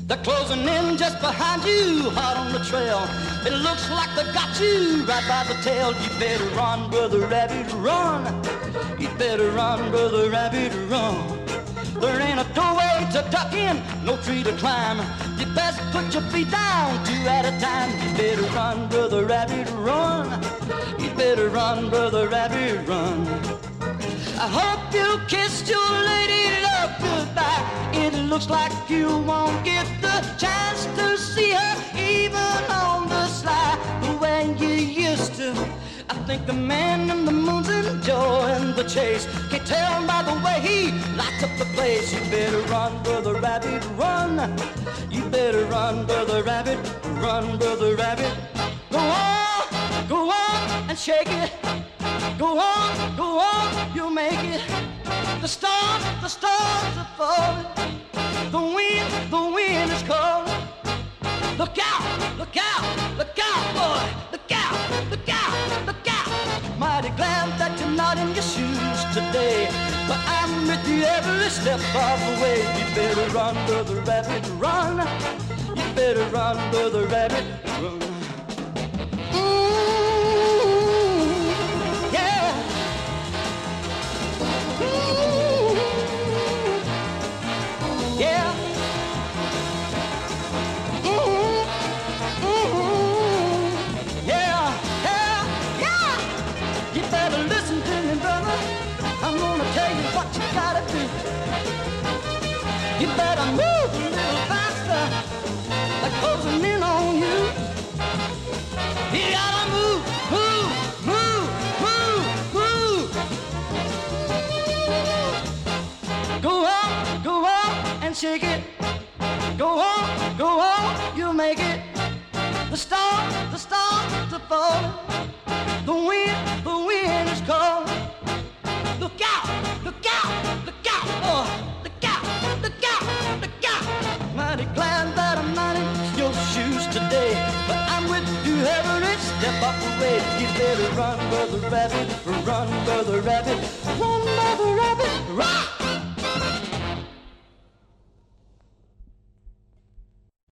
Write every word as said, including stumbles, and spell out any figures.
They're closing in just behind you, hot on the trail. It looks like they got you right by the tail. You better run, Brother Rabbit, run. You better run, Brother Rabbit, run. There ain't a doorway to duck in, no tree to climb. You best put your feet down, two at a time. You better run, Brother Rabbit, run. You better run, Brother Rabbit, run. I hope you kissed your lady love goodbye. It looks like you won't get the chance to see her even on the sly the way you used to. I think the man in the moon's enjoying the chase. Can't tell by the way he lights up the place. You better run, Brother Rabbit, run. You better run, Brother Rabbit, run, Brother Rabbit. Go on, go on and shake it. Go on, go on, you'll make it. The stars, the stars are falling. The wind, the wind is calling. Look out, look out, look out, boy. Look out, look out, look out. Mighty glad that you're not in your shoes today, but I'm with you every step of the way. You better run, Brother Rabbit, run. You better run, Brother Rabbit, run. You better move a little faster, they're closing in on you. You gotta move, move, move, move, move. Go on, go on and shake it. Go on, go on, you'll make it. The stars, the stars are falling. The wind, the wind is calling. Look out, look out, look out, oh. Glad that I'm not in your shoes today, but I'm with you every step of the way. You better run, Brother Rabbit, run, Brother Rabbit, run, Brother Rabbit, rock!